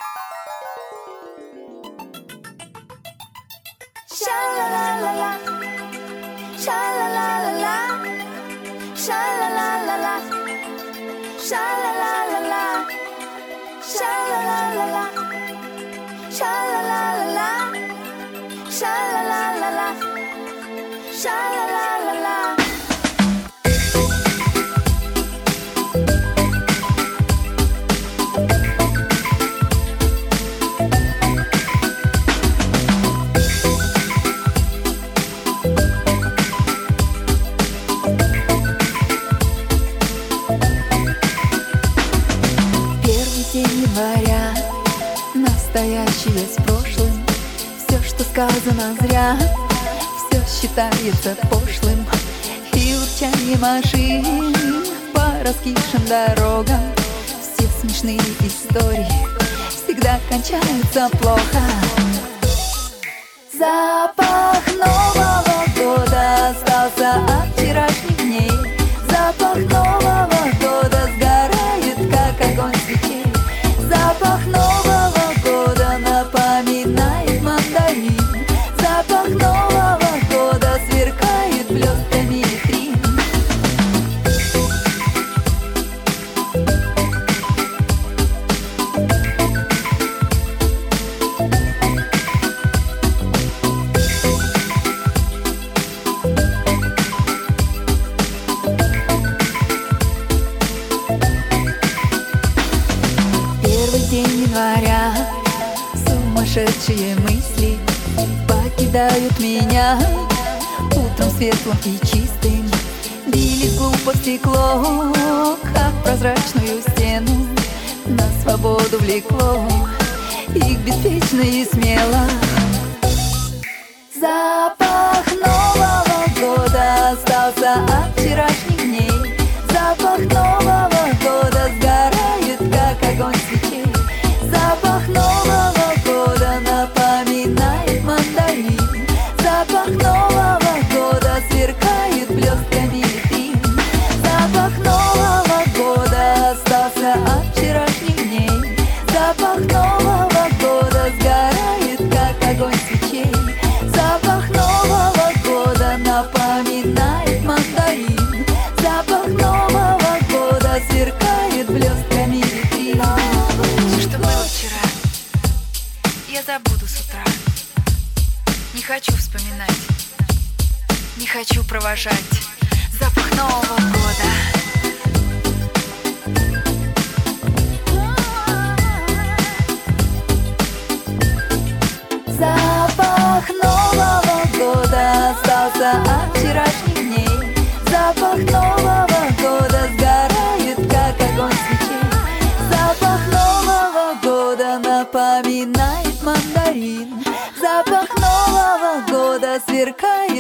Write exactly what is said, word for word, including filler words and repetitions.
Sha-la-la-la-la, sha-la-la-la-la, sha-la-la-la-la, sha-la-la-la-la, sha-la-la-la-la, sha-la-la-la-la, sha-la-la-la-la, sha-la-la-la-la. Января, настоящее с прошлым. Все, что сказано зря, все считается пошлым. И урчание машин по раскисшим дорогам, все смешные истории всегда кончаются плохо. Запах Нового года остался от вчерашних дней. Запах Нового года сгорает, как огонь свечей. Запах Нового года напоминает мандарин. Запах Нового года сверкает блестками витрин. День января, сумасшедшие мысли покидают меня. Утром светлым и чистым бились глупо в стекло, как прозрачную стену на свободу влекло их беспечно и смело. Запах Нового года остался от вчерашних дней. Запах Нового года сгорает, как огонь свечей. Запах Нового года напоминает мандарин. Запах Нового года сверкает блестками витрин. Запах Нового года остался от вчерашних дней. Запах Нового года сгорает, как огонь свечей. Запах Нового года напоминает мандарин. Запах Нового года сверкает блестками витрин. Все, что было вчера, я забуду с утра. Не хочу вспоминать, не хочу провожать запах Нового года. Запах Нового года остался от вчерашних дней. Запах Нового года сгорает, как огонь свечей. Запах Нового года напоминает мандарин. Запах Нового года сверкает